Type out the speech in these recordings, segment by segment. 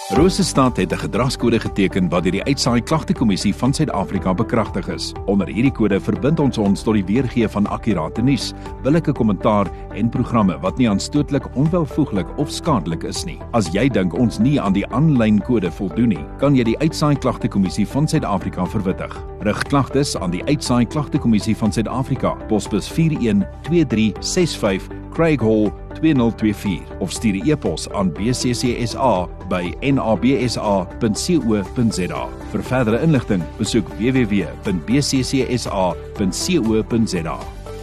Rosestad het 'n gedragskode geteken wat deur die Uitsaai Klagtekommissie van Suid-Afrika bekragtig is. Onder hierdie kode verbind ons tot die weergee van akkurate nuus, billike kommentaar en programme wat nie aanstootlik, onwelvoeglik of skadelik is nie. As jy dink ons nie aan die aanlyn kode voldoen nie, kan jy die Uitsaai Klagtekommissie van Suid-Afrika verwittig. Rig klagtes aan die Uitsaai Klagtekommissie van Suid-Afrika, posbus 412365 Craig Hall 2024 of stuur 'n e-pos aan bccsa@nabsa.co.za. Vir verdere inligting, besoek www.bccsa.co.za.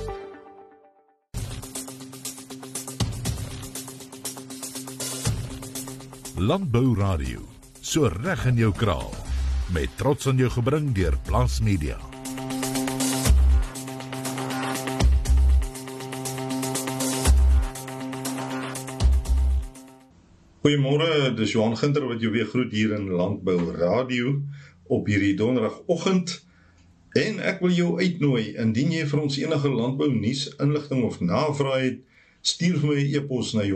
Landbou Radio, so reg in jou kraal, met trots aan jou gebring deur Plaas Media. Goeiemôre, dis Johan Ginter wat jou weer groet hier in Landbou Radio op hierdie donderdagoggend. En ek wil jou uitnooi, indien jy vir ons enige landbou nuus, inligting of navraag het, stuur vir my 'n e-pos na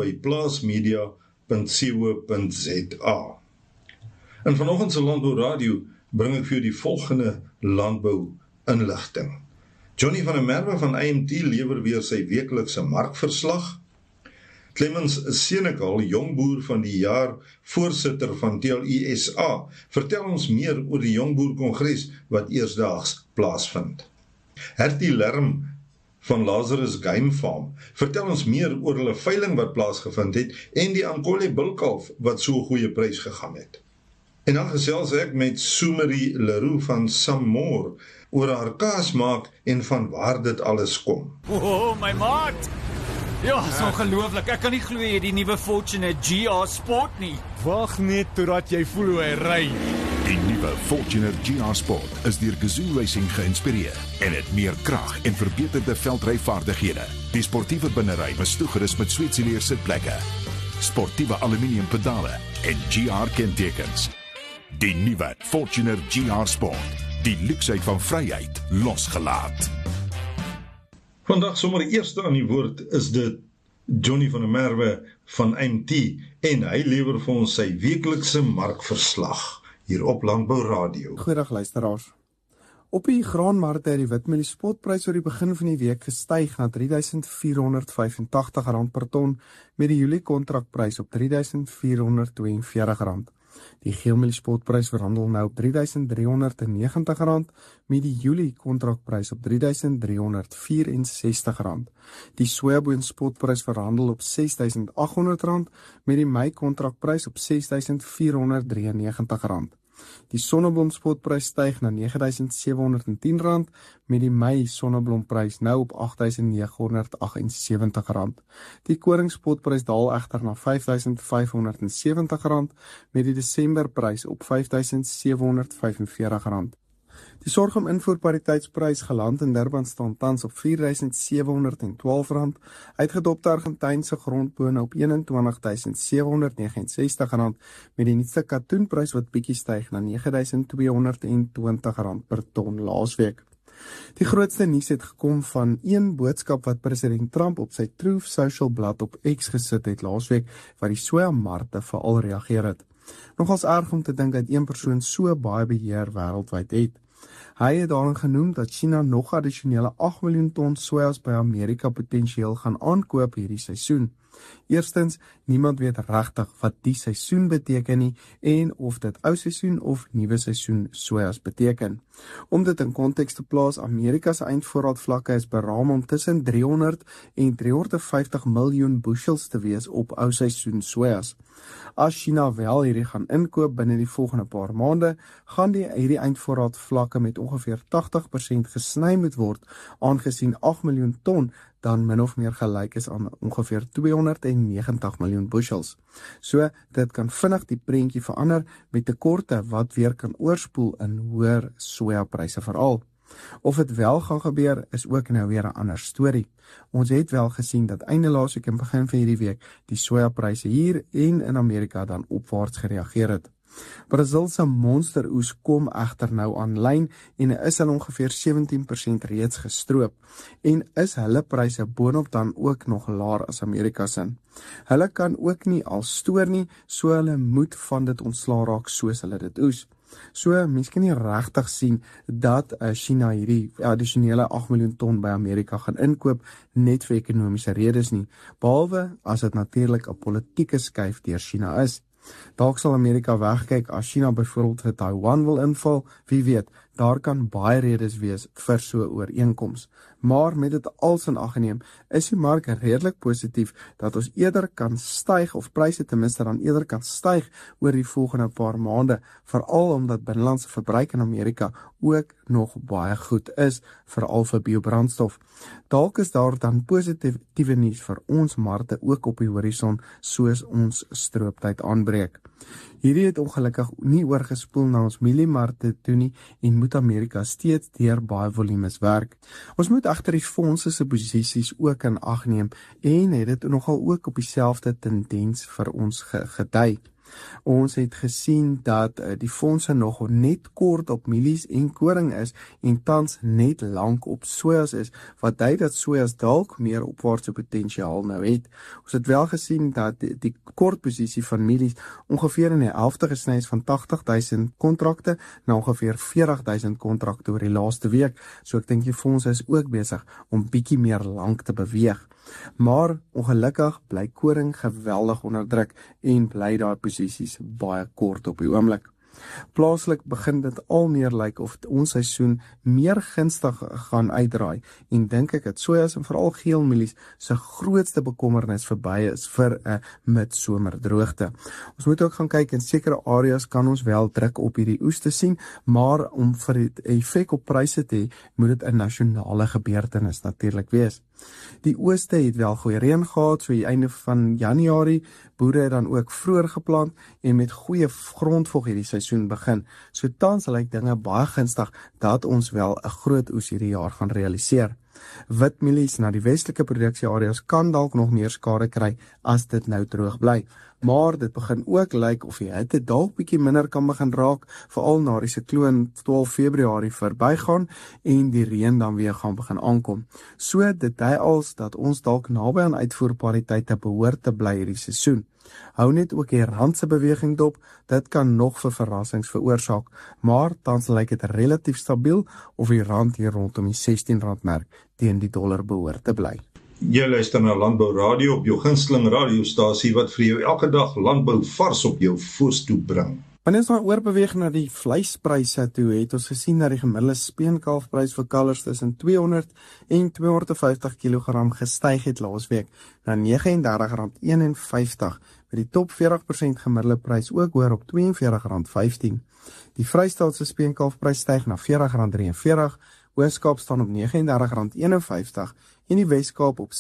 johan@plaasmedia.co.za. En vanoggend se Landbou Radio bring ek vir jou die volgende landbou inligting. Johnny van der Merwe van IMT lewer weer sy weeklikse markverslag. Clemens Senekal, jongboer van die jaar, voorsitter van TLU SA, vertel ons meer oor die jongboerkongres wat eersdaags plaasvind. Hertie Lerm van Lazarus Game Farm vertel ons meer oor hulle veiling wat plaasgevind het en die Ankole bulkalf wat so 'n goeie prys gegaan het. En dan gesels ek met Sumerie Leroux van Samoor oor haar kaas maak en van waar dit alles kom. Oh, my maat! Ja, is ongelooflik. Ek kan nie glo jy die nuwe Fortuner GR Sport nie. Wag net totdat jy voel hoe hy ry. Die nuwe Fortuner GR Sport is deur Gazoo Racing geïnspireer en het meer krag en verbeterde veldryvaardighede. Die sportiewe binnery is toegerus met sweetsileer sitplekke, sportiewe aluminium pedale en GR kentekens. Die nuwe Fortuner GR Sport, die luksheid van vryheid losgelaat. Vandag sommer eerste aan die woord is dit Johnny van der Merwe van IMT en hy lewer vir ons sy weeklikse markverslag hier op Landbou Radio. Goeiedag luisteraars. Op die graanmarkte het die witmelie spotprys oor die begin van die week gestyg na R3.485 per ton met die Julie kontrakprys op R3.442. Die geelmelie spotprys verhandel nou op R3.390 met die Julie kontrakprys op R3.364. Die sojaboon spotprys verhandel op R6.800 met die Mei kontrakprys op R6.493. Die sonneblom spotprys styg na R9.710 met die Mei sonneblomprys nou op R8.978. Die koring spotprys daal egter na R5.570 met die Desemberprys op R5.745. Die sorghum invoerpariteitsprys geland in Durban staan tans op R4.712, uitgedopte Argentynse grondbone op R21.769 met die nuutste katoenprys wat bietjie styg na R9.220 per ton laasweek. Die grootste nuus het gekom van een boodskap wat president Trump op sy Truth Social blad op X gesit het laasweek wat die sojamarkte veral reageer het. Nogals erg om te dink dat een persoon so baie beheer wêreldwyd het. Hy het daarin genoem dat China nog addisionele 8 miljoen ton sojas by Amerika potensieel gaan aankoop hierdie seisoen. Eerstens, niemand weet regtig wat die seisoen beteken nie en of dit ou seisoen of nuwe seisoen sojas beteken. Om dit in konteks te plaas, Amerika se eindvoorraadvlakke is beraam om tussen 300 en 350 miljoen bushels te wees op ou seisoen sojas. As China wel hierdie gaan inkoop binne die volgende paar maande, gaan hierdie eindvoorraadvlakke met ongeveer 80% gesny moet word, aangesien 8 miljoen ton dan min of meer gelyk is aan ongeveer 290 miljoen bushels. So, dit kan vinnig die prentjie verander met tekorte wat weer kan oorspoel in hoër sojapryse veral. Of het wel gaan gebeur, is ook nou weer 'n ander storie. Ons het wel gesien dat einde laasweek en begin van hierdie week die sojapryse hier en in Amerika dan opwaarts gereageer het. Brazil se monsteroes kom egter nou aanlyn en is al ongeveer 17% reeds gestroop en is hulle pryse boonop dan ook nog laer as Amerika se. Hulle kan ook nie al stoor nie, so hulle moet van dit ontslaa raak soos hulle dit oes. So, mens kan nie regtig sien dat China hierdie addisionele 8 miljoen ton by Amerika gaan inkoop net vir ekonomiese redes nie, behalwe as dit natuurlik 'n politieke skuif deur China is. Dalk sal Amerika wegkyk as China byvoorbeeld vir Taiwan wil inval, wie weet, daar kan baie redes wees vir so 'n ooreenkoms. Maar met dit als in ag geneem, is die mark redelik positief dat ons eerder kan styg, of pryse ten minste dan eerder kan styg oor die volgende paar maande, veral omdat binnelandse verbruik in Amerika ook nog baie goed is, veral vir biobrandstof. Dalk is daar dan positiewe nuus vir ons markte ook op die horison, soos ons strooptyd aanbreek. Hierdie het ongelukkig nie oorgespoel na ons mieliemarkte toe nie en moet Amerika steeds deur baie volumes werk. Ons moet agter die fondse se posisies ook in ag neem en het dit nogal ook op dieselfde tendens vir ons gedui. Ons het gesien dat die fondse nog net kort op mielies en koring is en tans net lank op sojas is, wat dui dat sojas dalk meer opwaartse potensiaal nou het. Ons het wel gesien dat die kort posisie van mielies ongeveer in die helfte gesny is van 80.000 kontrakte na ongeveer 40.000 kontrakte oor die laaste week. So ek dink die fondse is ook besig om bietjie meer lank te beweeg. Maar ongelukkig bly koring geweldig onder druk en bly daar posisies baie kort op die oomblik. Plaaslik begin dit al meer lyk of ons seisoen meer gunstig gaan uitdraai en dink ek dat sojas en veral geelmielies se grootste bekommernis verby is vir 'n midsomerdroogte. Ons moet ook gaan kyk in sekere areas kan ons wel druk op hierdie oes te sien, maar om vir die effek op pryse te hê, moet dit 'n nasionale gebeurtenis natuurlik wees. Die ooste het wel goeie reën gehad, so die einde van Januarie, boere het dan ook vroeër geplant en met goeie grondvog hierdie seisoen begin. So tans lyk dinge baie gunstig dat ons wel 'n groot oes hierdie jaar gaan realiseer. Witmielies na die westelike produksieareas kan dalk nog meer skade kry as dit nou droog bly. Maar dit begin ook lyk of die hitte dalk bietjie minder kan begin raak, veral na die sikloon 12 Februarie verbygaan en die reën dan weer gaan begin aankom. So dit dui als dat ons dalk naby aan uitvoerpariteite behoort te bly hierdie seisoen. Hou net ook die rand se beweging dop, dit kan nog vir verrassings veroorsaak, maar tans lyk dit relatief stabiel of die rand hier rondom die R16 merk teen die dollar behoort te bly. Jy luister na Landbou Radio op jou gunsteling radiostasie wat vir jou elke dag landbou vars op jou voorstoep bring. Wanneer ons nou oorbeweeg na die vleispryse toe, het ons gesien dat die gemiddelde speenkalfprys vir kalvers tussen 200 en 250 kg gestyg het laasweek na R39.51, met die top 40% gemiddelde prys ook hoër op R42.15. Die Vrystaatse speenkalfprys styg na R40.43, Oos-Kaap staan op R39.51 en die Wes-Kaap op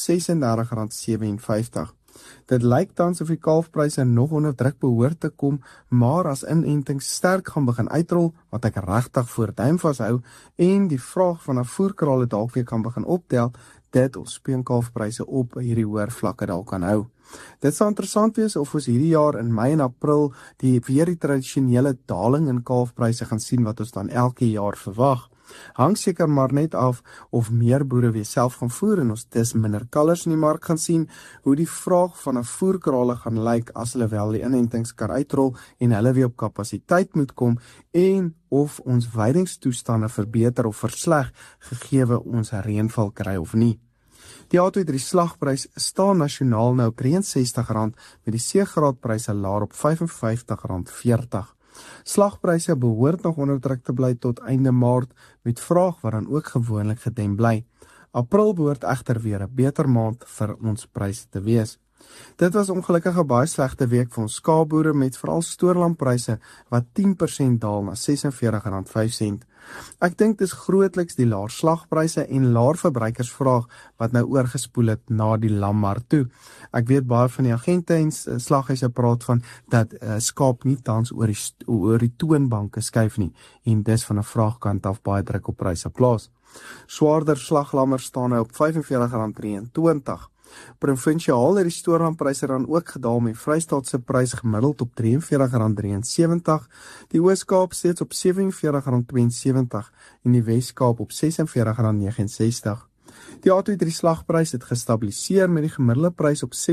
R36.57. Dit lyk tans of die kalfpryse nog onder druk behoort te kom, maar as inentings sterk gaan begin uitrol, wat ek regtig voor duim vashou, en die vraag van 'n voerkrale dalk weer kan begin optel, dit ons speenkalfpryse op hierdie hoër vlakke dalk kan hou. Dit sal interessant wees of ons hierdie jaar in Mei en April weer die tradisionele daling in kalfpryse gaan sien wat ons dan elke jaar verwag. Hang seker maar net af of meer boere weer self gaan voer en ons dis minder kalvers in die mark gaan sien, hoe die vraag van 'n voerkrale gaan lyk as hulle wel die inentings kan uitrol en hulle weer op kapasiteit moet kom, en of ons veidingstoestande verbeter of versleg gegeewe ons reënval kry of nie. Die A2 slagprys staan nasionaal nou op R63 met die C-graadpryse laer op R55.40. Slagpryse behoort nog onder druk te bly tot einde Maart, met vraag wat dan ook gewoonlik gedem bly. April behoort egter weer 'n beter maand vir ons pryse te wees. Dit was ongelukkig 'n baie slegte week vir ons skaapboere met veral stoorlandpryse wat 10% daal na R46.05. Ek dink dis grootliks die laer slagpryse en laer verbruikersvraag wat nou oorgespoel het na die lammark toe. Ek weet baie van die agente en slaghuise praat van dat skaap nie tans oor die toonbanke skuif nie en dis van 'n vraagkant af baie druk op pryse plaas. Swaarder slaglammer staan nou op R45.23. Provinsiaal het die stoorlandpryse dan ook gedaal met Vrystaat se prys gemiddeld op R43,73, die Oos-Kaap steeds op R47,72 en die Wes-Kaap op R46,69. Die A23 slagprys het gestabiliseer met die gemiddelde prys op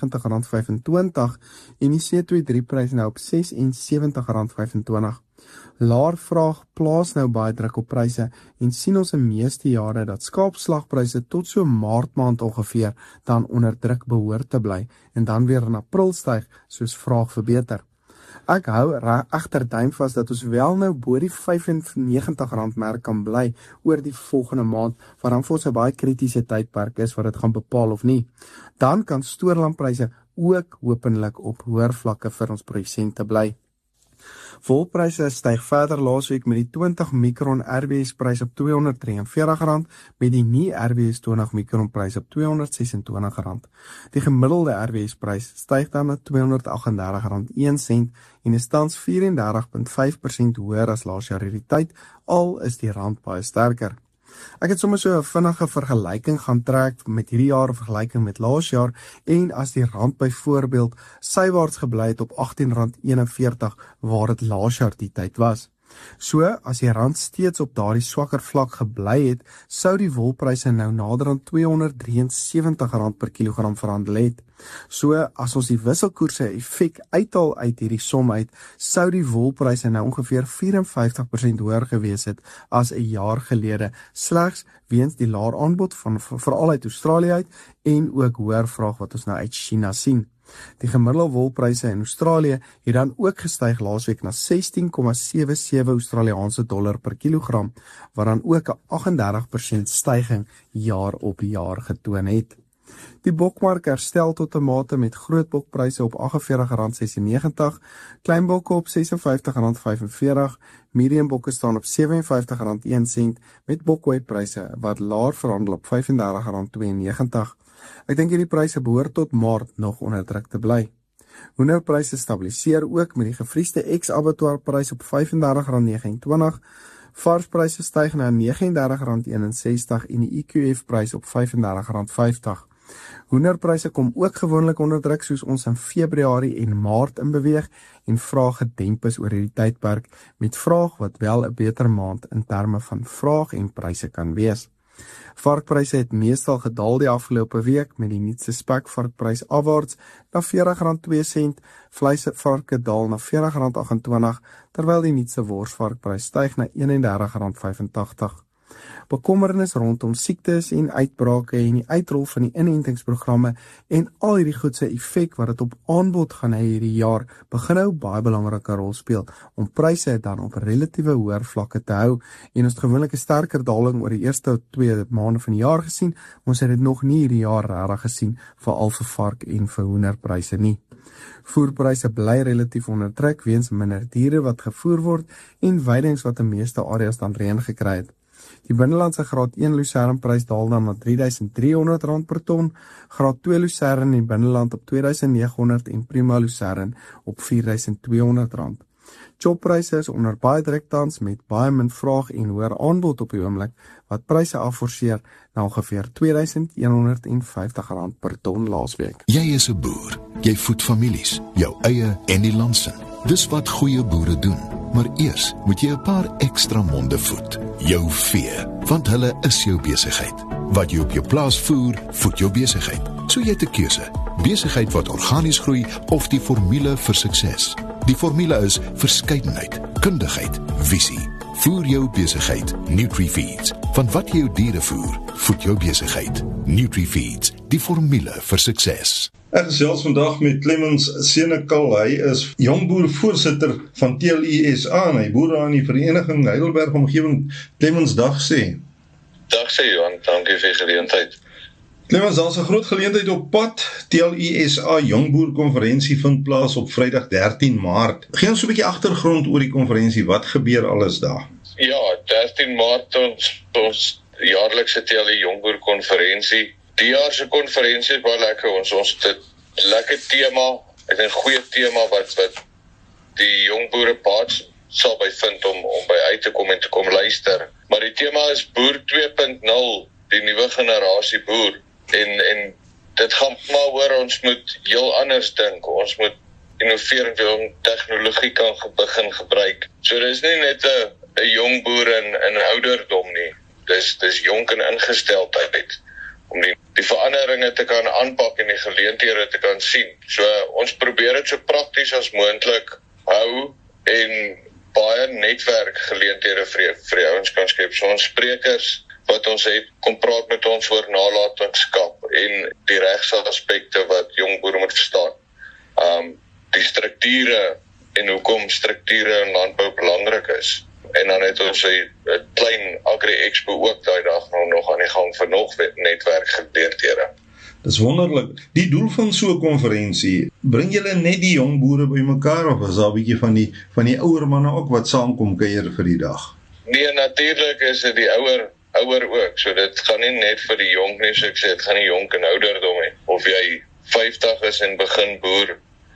R96,25 en die C23 prys nou op R76,25. Laer vraag plaas nou baie druk op pryse en sien ons in meeste jare dat skaapslagpryse tot so Maart maand ongeveer dan onder druk behoort te bly en dan weer in April styg soos vraag verbeter. Ek hou egter duim vas dat ons wel nou bo die R95 merk kan bly oor die volgende maand, wat dan vir ons 'n baie kritiese tydperk is wat dit gaan bepaal of nie. Dan kan stoorlandpryse ook hopelik op hoër vlakke vir ons produsente bly. Volpryse styg verder laasweek met die 20 mikron RBS prys op R243, met die nie RBS 20 mikron prys op R226. Die gemiddelde RBS prys styg dan na R238,01 en is tans 34,5% hoër as laas jaar hierdie tyd, al is die rand baie sterker. Ek het sommer so 'n vinnige vergelyking gaan trek met hierdie jaar in vergelyking met laas jaar en as die rand byvoorbeeld sywaarts gebly het op R18,41 waar dit laas jaar die tyd was. So, as die rand steeds op daardie swakker vlak gebly het, sou die wolpryse nou nader aan R273 per kilogram verhandel het. So, as ons die wisselkoerse effek uithaal uit hierdie som uit, sou die wolpryse nou ongeveer 54% hoër gewees het as 'n jaar gelede, slegs weens die laer aanbod van veral uit Australië uit en ook hoër vraag wat ons nou uit China sien. Die gemiddelde wolpryse in Australië het dan ook gestyg laasweek na 16,77 Australiaanse dollar per kilogram, wat dan ook 'n 38% styging jaar op jaar getoon het. Die bokmark herstel tot 'n mate met groot bokpryse op R48,96, klein bokke op R56,45, medium bokke staan op R57,01 met bokweighpryse wat laer verhandel op R35,92. Ek dink hierdie pryse behoort tot Maart nog onder druk te bly. Hoenderpryse stabiliseer ook met die gevriesde ex-abattoir prys op R35,29, varspryse styg na R39,61 en die EQF prys op R35,50. Hoenderpryse kom ook gewoonlik onder druk soos ons in Februarie en Maart in beweeg en vraag gedemp is oor hierdie tydperk met vraag wat wel 'n beter maand in terme van vraag en pryse kan wees. Varkpryse het meestal gedaal die afgelope week met die nuutste spekvarkprys afwaarts na R40,02, vleisvarke daal na R40,28 terwyl die nuutste worsvarkprys styg na R31,85. Bekommernis rondom siektes en uitbrake en die uitrol van die inentingsprogramme en al hierdie goedse effek wat dit op aanbod gaan hê hierdie jaar begin nou baie belangrike rol speel om pryse dan op relatiewe hoër vlakke te hou en ons het gewoonlik 'n sterker daling oor die eerste 2 maande van die jaar gesien, ons het dit nog nie hierdie jaar regtig gesien veral vir vark en vir hoenderpryse nie. Voerpryse bly relatief onder druk weens minder diere wat gevoer word en weidings wat in meeste areas dan reën gekry het. Die binnelandse graad 1 lucernprys daal dan na R3,300 per ton, graad 2 lucern in binneland op R2,900 en prima lucern op R4,200. Choppryse is onder baie druk tans met baie min vraag en hoër aanbod op die oomblik wat pryse afforceer na ongeveer R2,150 per ton laasweek. Jy is 'n boer. Jy voed families, jou eie en die land se. Dis wat goeie boere doen. Maar eers moet jy 'n paar ekstra monde voed. Jou vee, want hulle is jou besigheid. Wat jy op jou plaas voer, voed jou besigheid. So jy het 'n keuse. Besigheid wat organies groei of die formule vir sukses. Die formule is verskeidenheid, kundigheid, visie. Voer jou besigheid, NutriFeeds. Van wat jy jou diere voer, voed jou besigheid. NutriFeeds, die formule vir sukses. Ek gesels vandag met Clemens Senekal. Hy is jongboer-voorsitter van TLI SA en hy boer daar in die Vereniging Heidelberg omgewing. Clemens, dag sê. Dag sê Johan, dankie vir die geleentheid. Clemens, daar is 'n groot geleentheid op pad. TLI SA Jongboer-konferensie vind plaas op Vrydag 13 Maart. Gee ons so 'n bietjie agtergrond oor die konferensie. Wat gebeur alles daar? Ja, 13 Maart ons jaarlikse TLI Jongboer-konferensie. Die jaar se konferensie is baie lekker. Ons het 'n lekker tema, ek dink 'n goeie tema wat die jongboere baat sal by vind om by uit te kom en te kom luister. Maar die tema is Boer 2.0, die nuwe generasie boer. En dit gaan maar oor ons moet heel anders dink. Ons moet innoveer en tegnologie kan begin gebruik. So dis nie net 'n jong boer in ouderdom nie. Dis jonk in ingesteldheid om die veranderinge te kan aanpak en die geleenthede te kan sien. So ons probeer dit so prakties as moontlik hou en baie netwerkgeleenthede vir die ouens kan skep. So ons sprekers wat ons het, kom praat met ons oor nalatenskap en die regsaspekte wat jong boere moet verstaan. Die strukture en hoekom strukture in landbou belangrik is. En dan het ons 'n klein agri-expo ook daai dag nog aan die gang vir nog netwerkgeleenthede. Dis wonderlik. Die doel van so 'n konferensie, bring julle net die jong boere bymekaar of is daar 'n bietjie van die ouer manne ook wat saamkom kuier vir die dag? Nee, natuurlik is dit die ouer ook. So dit gaan nie net vir die jonk nie, so ek sê dit gaan nie jonk en ouderdom nie. Of jy 50 is en begin boer,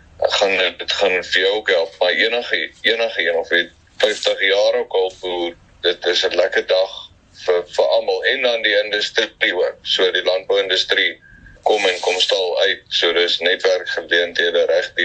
dit gaan vir jou ook help, maar enige een of jy 50 jaar ook al boer, dit is 'n lekker dag vir almal en dan die industrie ook. So die landbouindustrie kom stal uit, so dis netwerkgeleenthede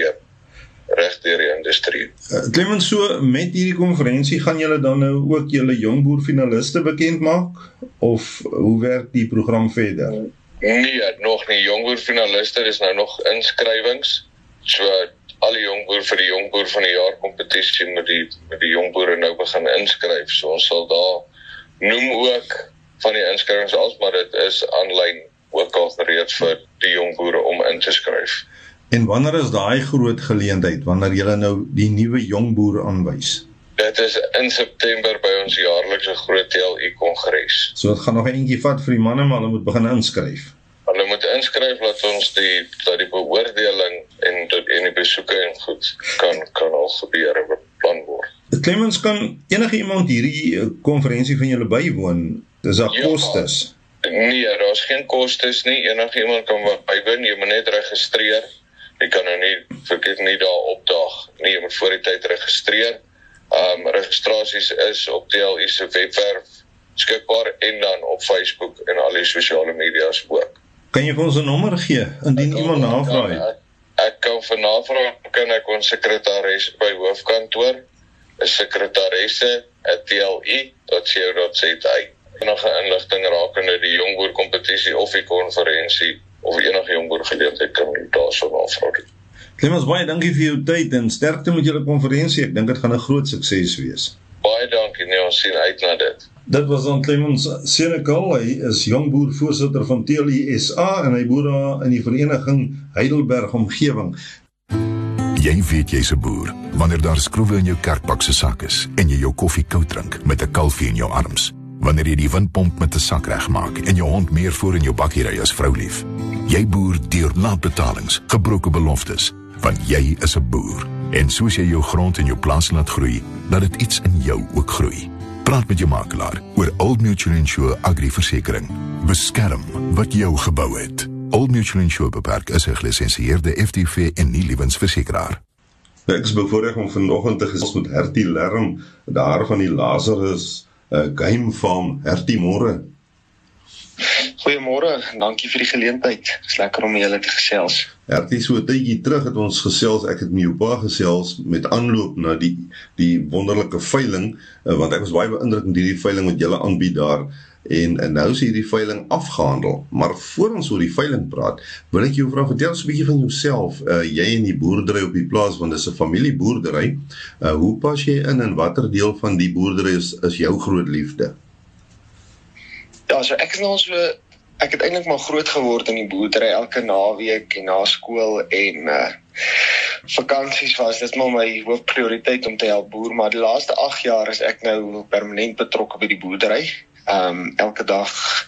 regdeur die industrie. Clemens, so met hierdie konferensie gaan julle dan nou ook julle jongboer finaliste bekend maak of hoe werk die program verder? Nee, nog nie. Jongboer finaliste, dis nou nog inskrywings. So al die jongboer vir die jongboer van die jaar kompetisie met die jongboere nou begin inskryf. So ons sal daar noem ook van die inskrywings als, maar dit is aanlyn ook al gereed vir die jongboere om in te skryf. En wanneer is daai groot geleentheid, wanneer julle nou die nuwe jongboer aanwys? Dit is in September by ons jaarlikse groot TLI-kongres. So dit gaan nog 'n entjie vat vir die manne, maar hulle moet begin inskryf. Hulle moet inskryf dat ons die beoordeling en die besoeke en goed kan al gebeur en beplan word. Clemens, kan enige iemand hierdie konferensie van julle bywoon? Is daar kostes? Nee, daar is geen kostes nie. Enige iemand kan bywoon, jy moet net registreer. Jy kan nou nie daar opdaag nie, jy moet voor die tyd registreer. Registrasies is op TLI se webwerf beskikbaar en dan op Facebook en al die sosiale media's ook. Kan jy vir ons 'n nommer gee, indien iemand navraag het? Ek kan vir navraag, kan ek ons sekretaris by hoofkantoor, is sekretaresse@tli.co.za. Enige inligting rakende die jongboer kompetisie of die konferensie, of enige jongboer geleentheid kan daarso navraag. Clemens, baie dankie vir jou tyd en sterkte met julle konferensie. Ek dink dit gaan 'n groot sukses wees. Baie dankie, nee, ons sien uit na dit. Dit was dan Clemens Senekal, hy is jongboer voorsitter van TLI SA en hy boer daar in die vereniging Heidelberg omgewing. Jy weet jy's 'n boer wanneer daar skroewe in jou kerkbak se sak is en jy jou koffie koud drink met 'n kalfie in jou arms. Wanneer jy die windpomp met 'n sak regmaak en jou hond meer voor in jou bakkie ry as vroulief. Jy boer deur laatbetalings, gebroke beloftes, want jy is 'n boer. En soos jy jou grond en jou plaas laat groei, laat dit iets in jou ook groei. Praat met jou makelaar oor Old Mutual Insure Agri-versekering. Beskerm wat jou gebou het. Old Mutual Insure beperk is 'n gelisensieerde FTV en nie lewensversekeraar. Ek is bevoorreg om vanoggend te gesels met Hertie Lerm, daar van die Lazarus Game Farm. Hertie, môre. Goeiemôre, dankie vir die geleentheid. Dit is lekker om julle te gesels. Hertie, so 'n tydjie terug het ons gesels, ek het met jou pa gesels met aanloop na die wonderlike veiling, want ek was baie beïndruk met hierdie veiling wat julle aanbied daar, en nou is hierdie veiling afgehandel. Maar voor ons oor die veiling praat, wil ek jou vra, vertel so 'n bietjie van jouself, jy en die boerdery op die plaas, want dit is 'n familieboerdery. Hoe pas jy in en watter deel van die boerdery is jou groot liefde? Ja, so ek het eintlik maar groot geword in die boerdery, elke naweek en na skool en vakansies was dit maar my hoofprioriteit om te help boer, maar die laaste 8 jaar is ek nou permanent betrokke by die boerdery, elke dag,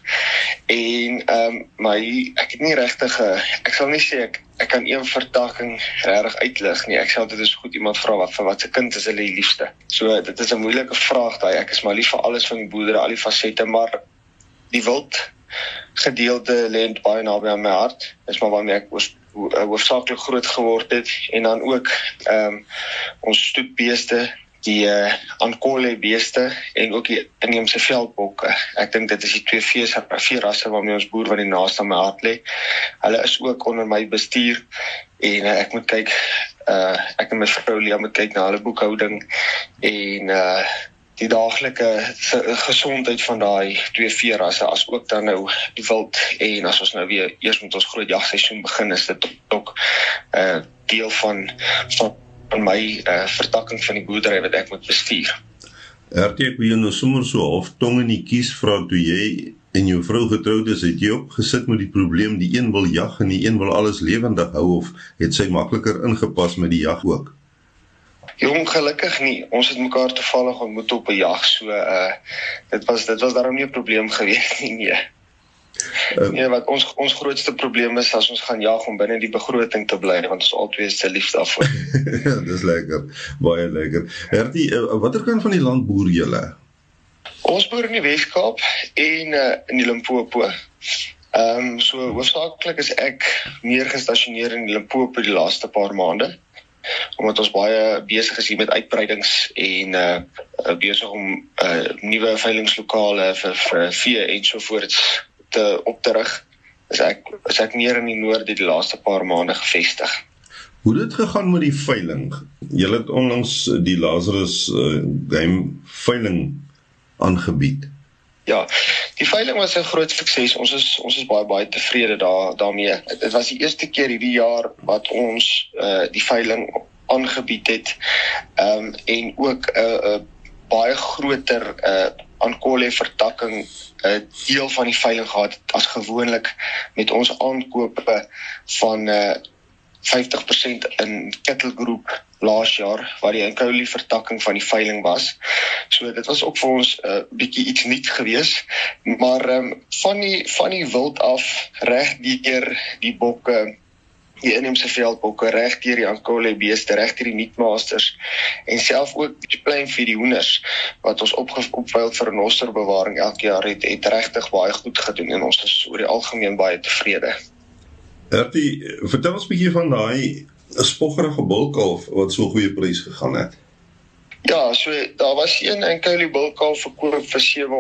en maar ek het nie regtig, ek sal nie sê ek kan een vertakking regtig uitlig nie. Ek sal dit is goed iemand vra vir wat se kind is hulle die liefste. So dit is 'n moeilike vraag daai. Ek is maar lief vir alles van die boerdery, al die fasette, maar die wild gedeelte lê baie naby aan my hart. Dis maar waarmee ek hoofsaaklik groot geword het, en dan ook ons stoetbeeste, die Ankole beeste en ook die inheemse veldbokke. Ek dink dit is die twee veerasse waarmee ons boer wat die naaste aan my hart lê. Hulle is ook onder my bestuur en ek moet kyk, ek en my vrou Lia moet kyk na hulle boekhouding en die daaglikse gesondheid van daai twee veerasse, as ook dan nou die wild, en as ons nou weer eers met ons groot jagseisoen begin, is dit ook deel van my vertakking van die boerdery wat ek moet bestuur. RT, ek wil jou nou sommer so half tong in die kies vra, toe jy en jou vrou getroud is, het jy opgesit met die probleem, die een wil jag en die een wil alles lewendig hou, of het sy makliker ingepas met die jag ook? Jong, gelukkig nie. Ons het mekaar toevallig ontmoet op 'n jag, so dit was daarom nie 'n probleem gewees nie, nee. Nee, wat ons grootste probleem is as ons gaan jag om binne die begroting te bly, want ons albei is te lief daarvoor. Dis lekker, baie lekker. Hertie, watter kant van die land boer julle? Ons boer in die Weskaap en in die Limpopo. So hoofsaaklik is ek meer gestasioneer in die Limpopo die laaste paar maande, omdat ons baie besig is hier met uitbreidings en besig om nuwe veiligingslokale vir vee en sovoorts op te rig, is ek meer in die noorde die laaste paar maande gevestig. Hoe het dit gegaan met die veiling? Julle het onlangs die Lazarus game veiling aangebied. Ja, die veiling was 'n groot sukses. Ons is baie tevrede daarmee. Dit was die eerste keer hierdie jaar wat ons die veiling aangebied het en ook 'n baie groter Ankole vertakking deel van die veiling gehad as gewoonlik met ons aankope van 50% in Kettle Group laas jaar, waar die Ankole vertakking van die veiling was. So dit was ook vir ons bietjie iets nuuts gewees, maar van die wild af, reg deur die bokke, die inheemse veldbokke, reg deur die Ankole beeste, reg deur die Meatmasters en self ook die pluimvee, die hoenders wat ons opveil vir renosterbewaring elke jaar het regtig baie goed gedoen en ons is oor die algemeen baie tevrede. Hertie, vertel ons 'n bietjie van daai spoggerige bulkalf wat so 'n goeie prys gegaan het. Ja, so daar was een Ankole bulkalf verkoop vir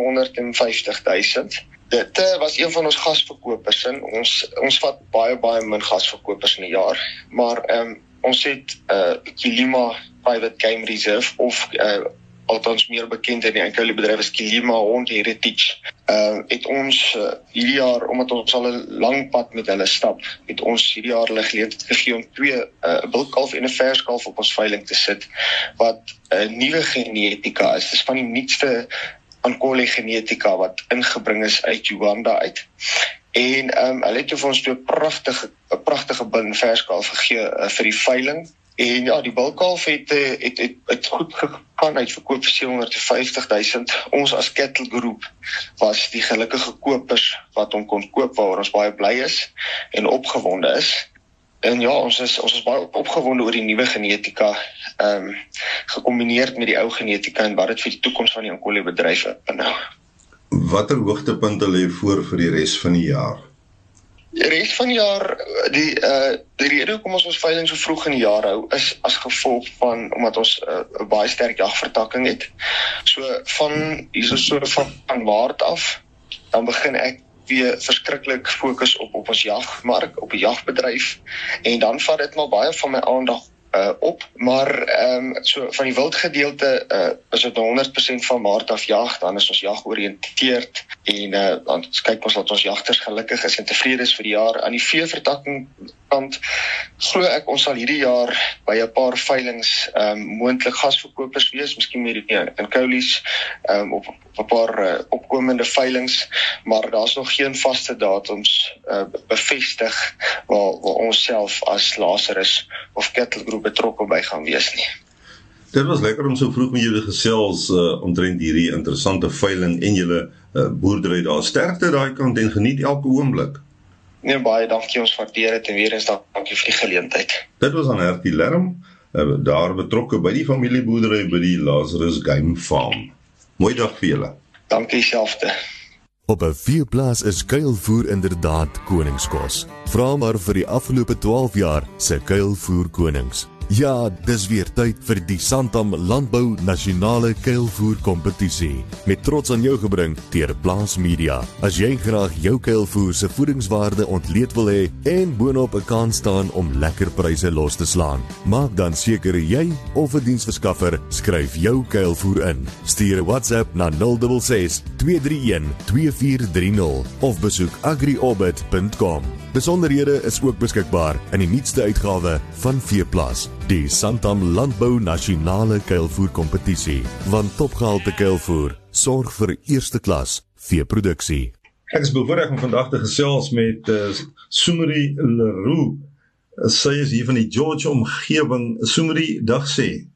750.000. Dit was een van ons gasverkopers en ons vat baie min gasverkopers in 'n jaar, maar ons het Kilima Private Game Reserve of althans meer bekend in die Ankole bedryf as Kilima Hond Heritage. Het ons hierdie jaar, omdat ons al 'n lang pad met hulle stap, het ons hierdie jaar hulle geleentheid gegee om 2 bulkalf en 'n verskalf op ons veiling te sit, wat nuwe genetika is. Dis van die nuutste Ankole genetika wat ingebring is uit Uganda uit. En hulle het vir ons 2 pragtige bin verskalf gegee vir die veiling. En ja, die bulkalf het goed gegaan, uitverkoop vir 750.000. Ons as Kettle Group was die gelukkige kopers wat hom kon koop, waaroor ons baie bly is en opgewonde is. En ja, ons is baie opgewonde oor die nuwe genetika, gekombineerd met die ou genetika en wat dit vir die toekoms van die Ankole bedryf inhou. Watter hoogtepunte lê voor vir die res van die jaar? Die res van die jaar, die rede hoekom ons veiling so vroeg in die jaar hou, is as gevolg van, omdat ons 'n baie sterk jagvertakking het. So van Maart af, dan begin ek weer verskriklik fokus op ons jagmark, op die jagbedryf, en dan vat dit maar baie van my aandag op, maar so van die wildgedeelte is dit 100% van Maart af jag, dan is ons jag georiënteerd en dan kyk ons dat ons jagters gelukkig is en tevrede is vir die jaar. Aan die veevertakking kant glo ek ons sal hierdie jaar by 'n paar veilings moontlik gasverkopers wees, miskien met die Ankoles op 'n paar opkomende veilings, maar daar's nog geen vaste datums bevestig waar ons self as Lazarus of Kettle Group betrokke by gaan wees nie. Dit was lekker om so vroeg met julle gesels omtrent hierdie interessante veiling en julle boerdery daar. Sterkte daai kant en geniet elke oomblik. Nee, baie dankie, ons waardeer dit en weer eens dankie vir die geleentheid. Dit was aan Hertie Lerm, daar betrokke by die familieboerdery by die Lazarus Game Farm. Mooi dag vir julle. Dankie selfde. Op 'n veeplaas is kuilvoer inderdaad koningskos. Vra maar vir die afgelope 12 jaar se kuilvoer konings. Ja, dis weer tyd vir die Santam Landbou Nasionale Kuilvoer Kompetisie. Met trots aan jou gebring deur Plaas Media. As jy graag jou kuilvoer se voedingswaarde ontleed wil hê en boonop 'n kans staan om lekker pryse los te slaan, maak dan seker jy of 'n diensverskaffer skryf jou kuilvoer in. Stuur 'n WhatsApp na 066 231 2430 of besoek agriorbit.com. Besonderhede is ook beskikbaar in die nuutste uitgawe van Veeplaas, die Santam Landbou Nasionale Kuilvoer Kompetisie. Want topgehalte kuilvoer sorg vir eerste klas veeproduksie. Ek is bevoorreg om vandag te gesels met Soemerie Leroux. Sy is hier van die George omgewing. Soemerie, dag sê.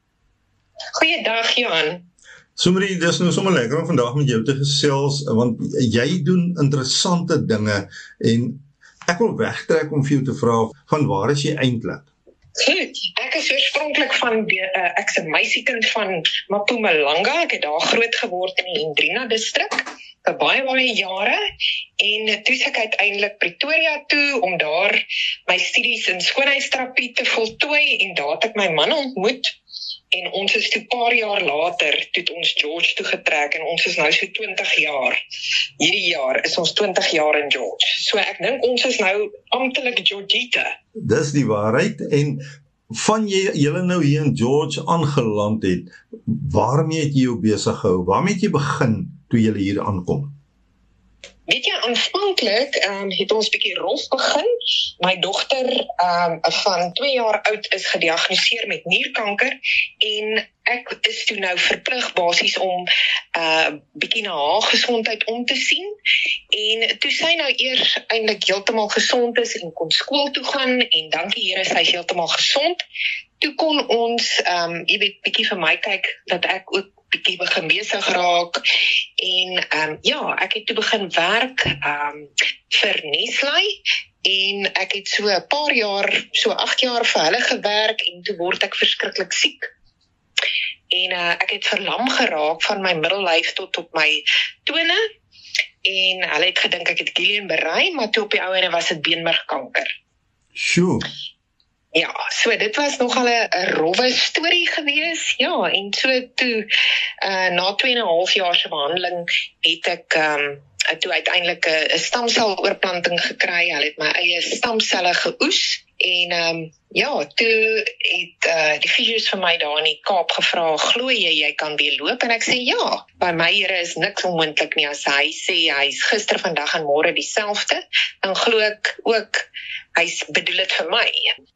Goeiedag Johan. Soemerie, dis nou sommer lekker om vandag met jou te gesels, want jy doen interessante dinge en ek wil wegtrek om vir jou te vra, van waar is jy eintlik? Goed, ek is oorspronklik van ek's 'n meisiekind van Mpumalanga. Ek het daar groot geword in die Hendrina distrik vir baie jare en toe ek uiteindelik Pretoria toe om daar my studies in skoonheidsterapie te voltooi en daar het ek my man ontmoet. En ons is toe 'n paar jaar later, toe ons George toegetrek en ons is nou so 20 jaar. Hierdie jaar is ons 20 jaar in George. So ek dink ons is nou amptelik Georgita. Dis die waarheid en van julle nou hier in George aangeland het, waarmee het jy jou besig gehou? Waarmee het jy begin toe julle hier aankom? Weet jy, aanvanklik het ons bietjie rof begin. My dogter van 2 jaar oud is gediagnoseer met nierkanker en ek is toe nou verplig basies om bietjie na haar gesondheid om te sien. En toe sy nou eers eintlik heeltemal gesond is en kon skool toe gaan en dankie Here, sy is heeltemal gesond. Toe kon ons, jy weet, bietjie vir my kyk dat ek ook bietjie begin besig raak en ek het toe begin werk vir Nestlé en ek het so 'n paar jaar, so 8 jaar vir hulle gewerk en toe word ek verskriklik siek. En ek het verlam geraak van my middellyf tot op my tone en hulle het gedink ek het Guillain-Barré, maar toe op die ou ende was dit beenmergkanker. Sjoe. Ja, so dit was nogal 'n rowwe storie gewees. Ja, en so toe na 2,5 jaar se behandeling het ek toe uiteindelik 'n stamseloorplanting gekry. Hulle het my eie stamselle geoes en toe het die fisios vir my daar in die Kaap gevra, glo jy kan weer loop? En ek sê ja, by my Here is niks onmoontlik nie. As hy sê hy's gister, vandag en môre dieselfde, dan glo ek ook hy bedoel dit vir my.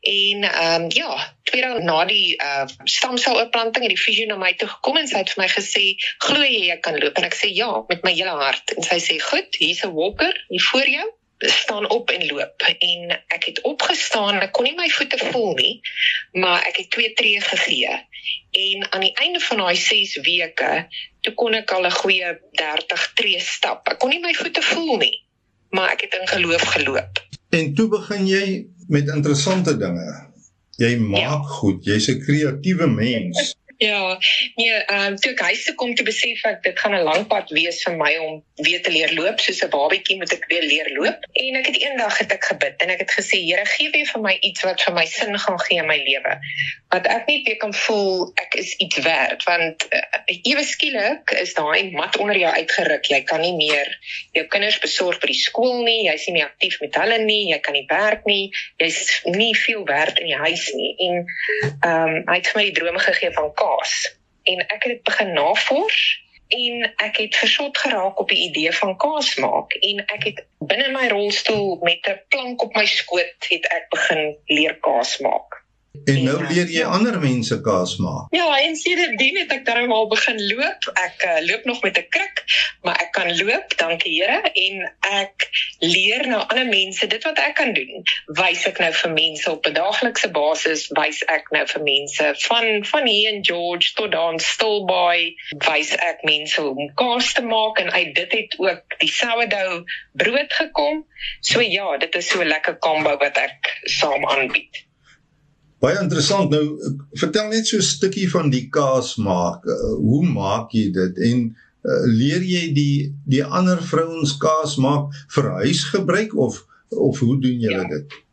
En 2 dae na die stamseloorplanting het die fisio na my toe gekom en sy het vir my gesê, glo jy kan loop? En ek sê ja, met my hele hart. En sy sê, goed, hier's 'n walker hier voor jou, staan op en loop. En ek het opgestaan, ek kon nie my voete voel nie, maar ek het 2 tree gegee. En aan die einde van daai 6 weke, toe kon ek al 'n goeie 30 tree stap. Ek kon nie my voete voel nie, maar ek het in geloof geloop. En toe begin jy met interessante dinge. Jy maak goed, jy's 'n kreatiewe mens. Ja, toe ek huis toe kom, toe besef ek, dit gaan 'n lang pad wees vir my om weer te leer loop, soos 'n babietjie moet ek weer leer loop. En ek het eendag gebid en ek het gesê, Here, gee weer vir my iets wat vir my sin gaan gee in my lewe. Want ek net weer kan voel, ek is iets werd, want ewe skielik is daai mat onder jou uitgeruk, jy kan nie meer jou kinders besorg by die skool nie, jy's nie meer aktief met hulle nie, jy kan nie werk nie, jy's nie veel werd in die huis nie. En hy het vir my die droom gegee van kaas. En ek het dit begin navors en ek het versot geraak op die idee van kaas maak. En ek het binne my rolstoel met 'n plank op my skoot het ek begin leer kaas maak. En nou leer jy ander mense kaas maak. Ja, en sedertdien het ek daarom al begin loop. Ek loop nog met 'n kruk, maar ek kan loop, dankie Here, en ek leer nou ander mense dit wat ek kan doen. Wys ek nou vir mense op 'n daaglikse basis, wys ek nou vir mense van hier in George tot daar in Stilbaai, wys ek mense hoe om kaas te maak en uit dit het ook die sourdough brood gekom. So ja, dit is so 'n lekker combo wat ek saam aanbied. Baie interessant. Nou, vertel net so 'n stukkie van die kaas maak. Hoe maak jy dit? En leer jy die ander vrouens kaas maak vir huisgebruik of hoe doen julle dit?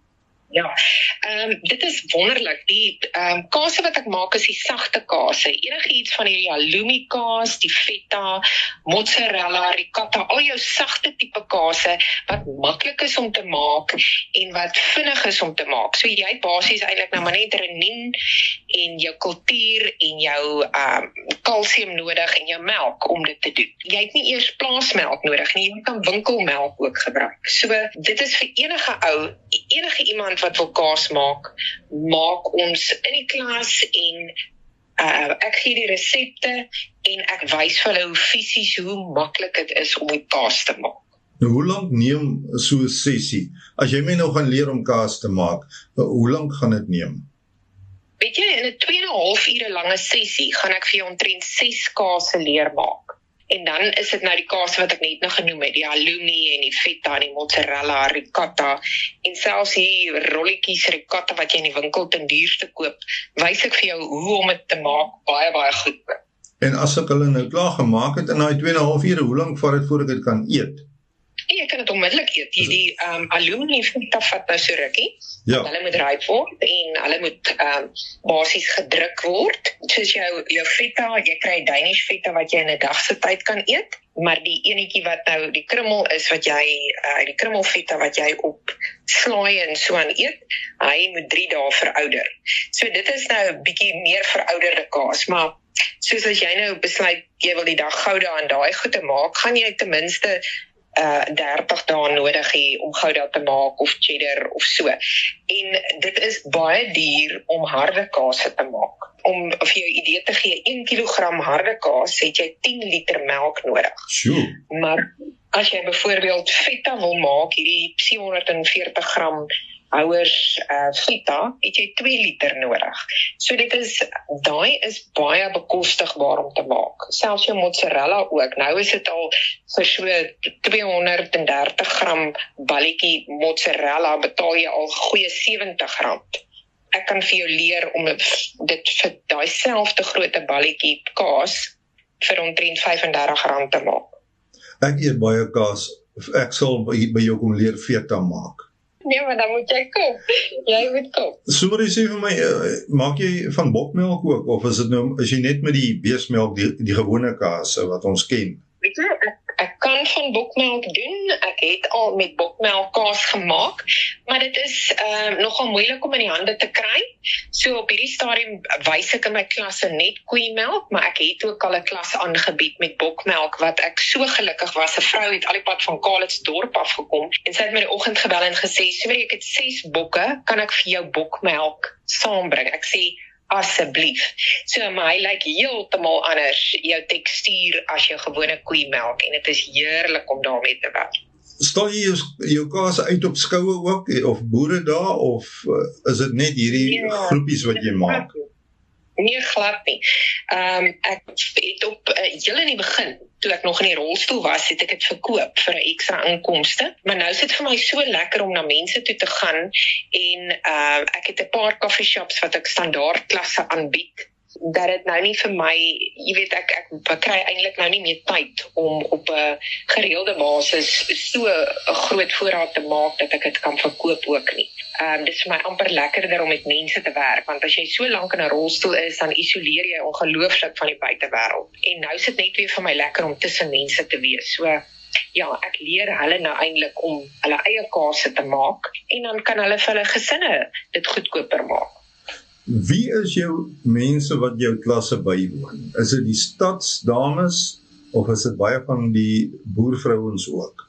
Ja, dit is wonderlik. Die kase wat ek maak is die sagte kase. Enige iets van die halloumi kaas, die feta, mozzarella, ricotta, al jou sagte tipe kase wat maklik is om te maak en wat vinnig is om te maak. So jy het basies eintlik nou maar net renien en jou kultuur en jou kalsium nodig en jou melk om dit te doen. Jy het nie eers plaasmelk nodig nie, jy kan winkelmelk ook gebruik. So dit is vir enige iemand wat wil kaas maak ons in die klas en ek gee die resepte en ek wys vir hulle hoe maklik dit is om die kaas te maak. Nou, hoe lank neem so 'n sessie? As jy my nou gaan leer om kaas te maak, hoe lank gaan dit neem? Weet jy, in 'n 2,5 ure lange sessie gaan ek vir jou omtrent 6 kase leer maak. En dan is dit nou die kaas wat ek net nou genoem het, die halloumi en die feta en die mozzarella, ricotta en selfs die rolletjies ricotta wat jy in die winkel ten duurste koop, wys ek vir jou hoe om dit te maak baie goed. En as ek hulle nou klaar gemaak het in daai 2,5 ure, hoe lank vat dit voordat ek dit kan eet? Jy kan dit onmiddellik eet. Die halloumi en feta vat nou so rukkie. Ja. Hulle moet ryp word en hulle moet basies gedruk word. Soos jou feta, jy kry Danish feta wat jy in 'n dag se tyd kan eet, maar die enetjie wat nou die krummel is wat jy die krummelfeta wat jy op slaai en so aan eet, hy moet 3 dae verouder. So dit is nou 'n bietjie meer verouderde kaas, maar soos as jy nou besluit jy wil die dag Gouda aan daai goed te maak, gaan jy ten minste 30 dae nodig hê om Gouda te maak of cheddar of so. En dit is baie duur om harde kaas te maak. Om vir jou idee te gee, 1 kilogram harde kaas het jy 10 liter melk nodig. Sjoe. Maar as jy byvoorbeeld feta wil maak, hierdie 740 gram houers feta, het jy 2 liter nodig. So daai is baie bekostigbaar om te maak. Selfs jou mozzarella ook. Nou is dit al vir so 230 gram balletjie mozzarella betaal jy al goeie R70. Ek kan vir jou leer om dit vir daai selfde grootte balletjie kaas vir omtrent R35 te maak. Ek eet baie kaas. Ek sal by jou kom leer feta maak. Nee, maar dan moet jy kom. Jy moet kom. So maar jy sê vir my, maak jy van bokmelk ook, of is jy net met die beesmelk, die gewone kaas wat ons ken? Weet jy, ek kan van bokmelk doen, ek het al met bokmelk kaas gemaak, maar dit is nogal moeilik om in die hande te kry. So op hierdie stadium wys ek in my klasse net koeimelk, maar ek het ook al 'n klas aangebied met bokmelk, wat ek so gelukkig was. 'n Vrou het al die pad van Kalitsdorp afgekom, en sy het my die oggend gebel en gesê, "Sorry, ek het 6 bokke, kan ek vir jou bokmelk saambring?" Ek sê, asseblief. So, maar hy lyk heeltemal anders, jou tekstuur as jou gewone koeimelk, en dit is heerlik om daarmee te werk. Stal jy jou kaas uit op skoue ook, of boere daar, of is dit net hierdie groepies wat jy maak? Nee, glad nie. Ek het op heel in die begin, toe ek nog in die rolstoel was, het ek dit verkoop vir 'n ekstra inkomste, maar nou is dit vir my so lekker om na mense toe te gaan, en ek het 'n paar coffee shops wat ek standaard klasse aanbied, dat dit nou nie vir my, jy weet, ek kry eintlik nou nie meer tyd om op 'n gereelde basis so 'n groot voorraad te maak dat ek dit kan verkoop ook nie. Dit is vir my amper lekkerder om met mense te werk, want as jy so lank in 'n rolstoel is, dan isoleer jy ongelooflik van die buitewêreld. En nou is dit net weer vir my lekker om tussen mense te wees. So ja, ek leer hulle nou eintlik om hulle eie kaas te maak, en dan kan hulle vir hulle gesinne dit goedkoper maak. Wie is jou mense wat jou klasse bywoon? Is dit die stadsdames, of is dit baie van die boervrouens ook?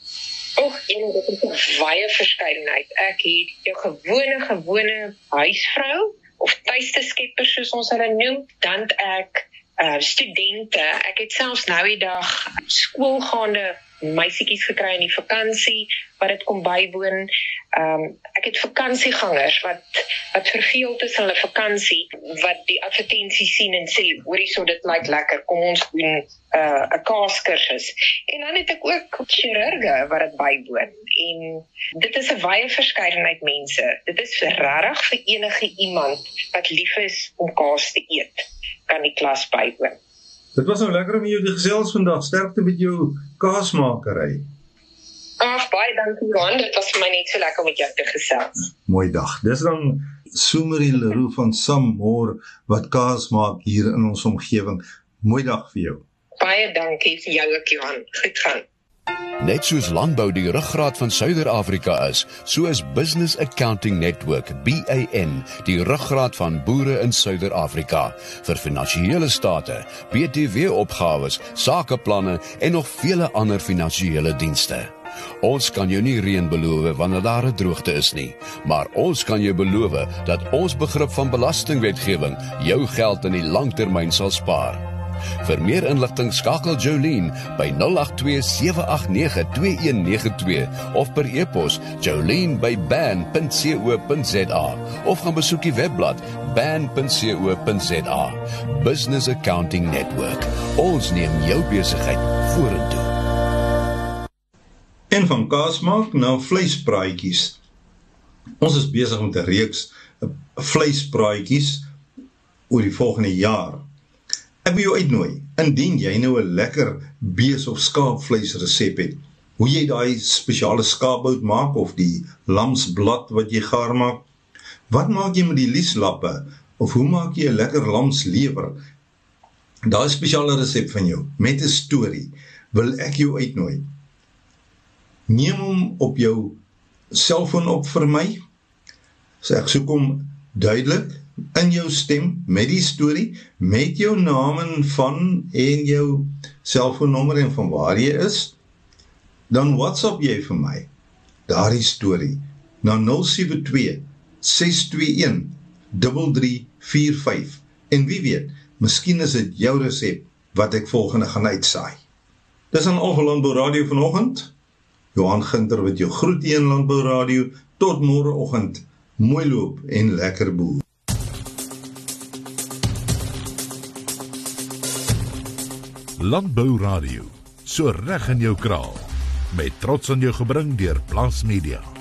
Dit is 'n baie verskeidenheid. Ek het jou gewone huisvrou, of tuisteskepper soos ons hulle noem, dan het ek studente, ek het selfs nou die dag skoolgaande meisietjies gekry in die vakansie, wat dit kom bywoon. Ek het vakansiegangers, wat verveeld is in hulle vakansie, wat die advertensie sien en sê, hoorie, so dit lyk lekker, kom ons doen 'n kaaskursus. En dan het ek ook chirurge wat dit bywoon, en dit is 'n wye verskeidenheid mense. Dit is regtig vir enige iemand wat lief is om kaas te eet, kan die klas bywoon. Dit was nou lekker om jou te gesels vandag. Sterkte met jou kaasmakery. Baie dankie Johan, dit was vir my net so lekker om met jou te gesels. Mooi dag. Dis dan Sumerie Leroux van Samoor wat kaas maak hier in ons omgewing. Mooi dag vir jou. Baie dankie vir jou ook Johan. Goed gaan. Net soos landbou die ruggraat van Suider-Afrika is, so is Business Accounting Network, BAN, die ruggraat van boere in Suider-Afrika, vir finansiële state, BTW-opgawes, sakeplanne en nog vele ander finansiële dienste. Ons kan jou nie reën beloof wanneer daar 'n droogte is nie, maar ons kan jou beloof dat ons begrip van belastingwetgewing jou geld in die langtermyn sal spaar. Vir meer inligting skakel Jolene by 082-789-2192 of per e-pos jolene@ban.co.za of gaan besoek die webblad ban.co.za. Business Accounting Network. Ons neem jou besigheid vorentoe. En van kaas maak na vleispraatjies. Ons is besig met 'n reeks vleispraatjies oor die volgende jaar. Ek wil jou uitnooi, indien jy nou 'n lekker bees- of skaapvleis resep het, hoe jy daai spesiale skaapbout maak of die lamsblad wat jy gaar maak, wat maak jy met die lieslappe, of hoe maak jy 'n lekker lamslewer, daai spesiale resep van jou, met 'n storie, wil ek jou uitnooi. Neem hom op jou selfoon op vir my, so ek soek hom duidelik, in jou stem, met die storie, met jou naam en jou selfoonnommer en van waar jy is, dan WhatsApp jy vir my, daardie storie, na 072-621-3345, en wie weet, miskien is dit jou resep, wat ek volgende gaan uitsaai. Dis aan al vir Landbou Radio vanoggend, Johan Ginter wat jou groet hier in Landbou Radio, tot môreoggend, mooi loop en lekker boer. Landbou Radio, so reg in jou kraal, met trots aan jou gebring deur Plaas Media.